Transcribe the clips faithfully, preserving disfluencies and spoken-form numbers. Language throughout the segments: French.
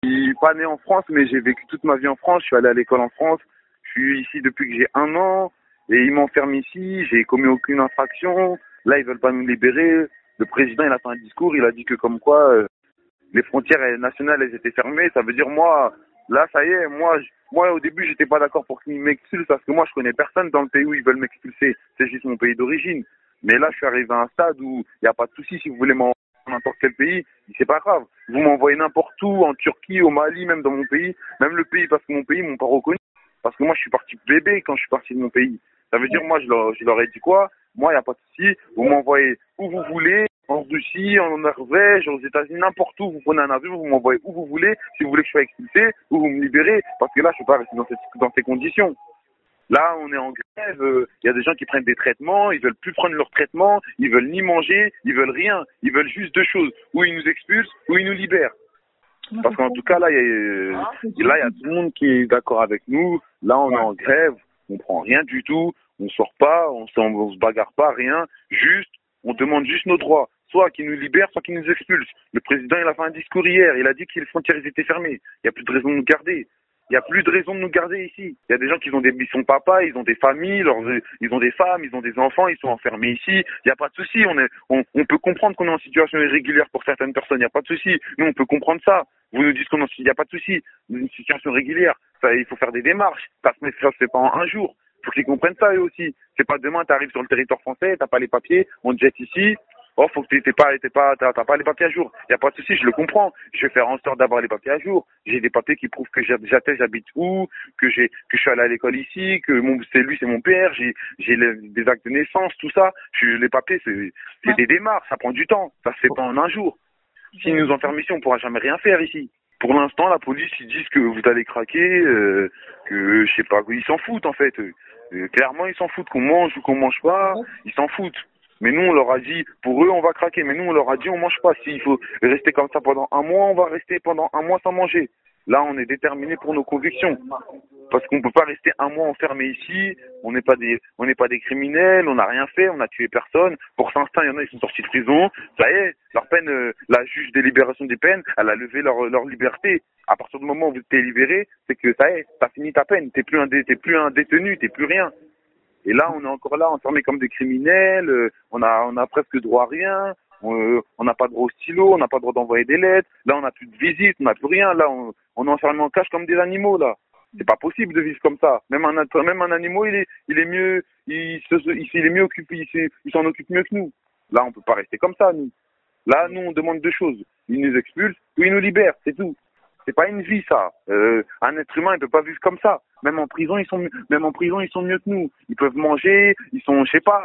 Je suis pas né en France, mais j'ai vécu toute ma vie en France. Je suis allé à l'école en France. Je suis ici depuis que j'ai un an et ils m'enferment ici. J'ai commis aucune infraction. Là, ils veulent pas nous libérer. Le président, il a fait un discours. Il a dit que comme quoi euh, les frontières euh, nationales, elles étaient fermées. Ça veut dire moi, là, ça y est. Moi, je- moi, au début, j'étais pas d'accord pour qu'ils m'expulsent parce que moi, je connais personne dans le pays où ils veulent m'expulser. C'est juste mon pays d'origine. Mais là, je suis arrivé à un stade où il n'y a pas de souci si vous voulez m'envoyer dans n'importe quel pays. C'est pas grave. Vous m'envoyez n'importe où, en Turquie, au Mali, même dans mon pays. Même le pays, parce que mon pays, ils m'ont pas reconnu. Parce que moi, je suis parti bébé quand je suis parti de mon pays. Ça veut dire, moi, je leur, je leur ai dit quoi? Moi, il n'y a pas de souci. Vous m'envoyez où vous voulez, en Russie, en Norvège, aux États-Unis, n'importe où. Vous prenez un avion, vous m'envoyez où vous voulez. Si vous voulez que je sois expulsé, ou vous me libérez. Parce que là, je ne peux pas rester dans, cette, dans ces conditions. Là, on est en grève. Il euh, y a des gens qui prennent des traitements. Ils veulent plus prendre leur traitement. Ils veulent ni manger. Ils veulent rien. Ils veulent juste deux choses. Ou ils nous expulsent, ou ils nous libèrent. Parce qu'en tout cas, là, il y a, euh, là, il y a tout le monde qui est d'accord avec nous. Là, on est en grève. On prend rien du tout. On sort pas. On, se- on se bagarre pas, rien. Juste, on demande juste nos droits. Soit qu'ils nous libèrent, soit qu'ils nous expulsent. Le président, il a fait un discours hier. Il a dit que les frontières étaient fermées. Il n'y a plus de raison de nous garder. Il n'y a plus de raison de nous garder ici. Il y a des gens qui ont des, ils sont papas, ils ont des familles, leurs- ils ont des femmes, ils ont des enfants, ils sont enfermés ici. Il n'y a pas de souci. On est, on, on peut comprendre qu'on est en situation irrégulière pour certaines personnes. Il n'y a pas de souci. Nous, on peut comprendre ça. Vous nous dites qu'on est en, il n'y a pas de souci. Une situation régulière. Ça, il faut faire des démarches. Ça se met, ça se fait pas en un jour. Il faut qu'ils comprennent ça eux aussi. C'est pas demain, tu arrives sur le territoire français, t'as pas les papiers, on te jette ici. Oh, faut que t'aies t'aies pas, t'aies pas, t'as t'as pas les papiers à jour. Y a pas de souci, je le comprends. Je vais faire en sorte d'avoir les papiers à jour. J'ai des papiers qui prouvent que j'hab- j'atteste, j'habite où, que j'ai, que je suis allé à l'école ici, que mon, c'est lui, c'est mon père. J'ai, j'ai le- des actes de naissance, tout ça. Je, les papiers, c'est, c'est des démarches, ça prend du temps. Ça se fait pas en un jour. S'ils nous enferment ici, on pourra jamais rien faire ici. Pour l'instant, la police, ils disent que vous allez craquer, euh, que je sais pas, ils s'en foutent en fait. Euh, clairement, ils s'en foutent qu'on mange ou qu'on mange pas, ils s'en foutent. Mais nous, on leur a dit, pour eux, on va craquer. Mais nous, on leur a dit, on mange pas. S'il faut rester comme ça pendant un mois, on va rester pendant un mois sans manger. Là, on est déterminé pour nos convictions. Parce qu'on peut pas rester un mois enfermé ici. On n'est pas des, on n'est pas des criminels. On n'a rien fait. On n'a tué personne. Pour certains, il y en a, ils sont sortis de prison. Ça y est, leur peine, euh, la juge des libérations des peines, elle a levé leur, leur liberté. À partir du moment où tu es libéré, c'est que ça y est, t'as fini ta peine. T'es plus un, dé- t'es plus un détenu. T'es plus rien. Et là, on est encore là, enfermés comme des criminels. euh, on a, on a presque droit à rien. On euh, on n'a pas droit au stylo. On n'a pas droit d'envoyer des lettres. Là, on n'a plus de visite. On n'a plus rien. Là, on, on est enfermés en cage comme des animaux là. C'est pas possible de vivre comme ça. Même un, être- même un animal, il est, il est mieux, il, se, il, il est mieux occupé, il s'est- il s'en occupe mieux que nous. Là, on peut pas rester comme ça, nous. Là, nous, on demande deux choses. Ils nous expulsent ou ils nous libèrent, c'est tout. C'est pas une vie, ça. Euh, un être humain, il peut pas vivre comme ça. Même en prison, ils sont, mieux- même en prison, ils sont mieux que nous. Ils peuvent manger, ils sont, je sais pas.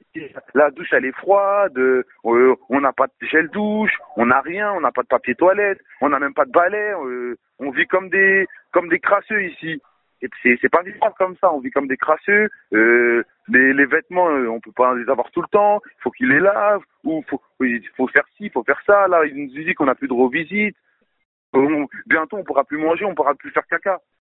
La douche, elle est froide. euh, on n'a pas de gel douche, on n'a rien, on n'a pas de papier toilette, on n'a même pas de balai. euh, on vit comme des, comme des crasseux ici. Et c'est, c'est pas vivre comme ça. On vit comme des crasseux. Euh, les, les vêtements, euh, on peut pas les avoir tout le temps. Il faut qu'ils les lavent. Ou faut, il faut faire ci, il faut faire ça. Là, ils nous disent qu'on n'a plus de droit aux visites. On- bientôt, on pourra plus manger, on pourra plus faire caca.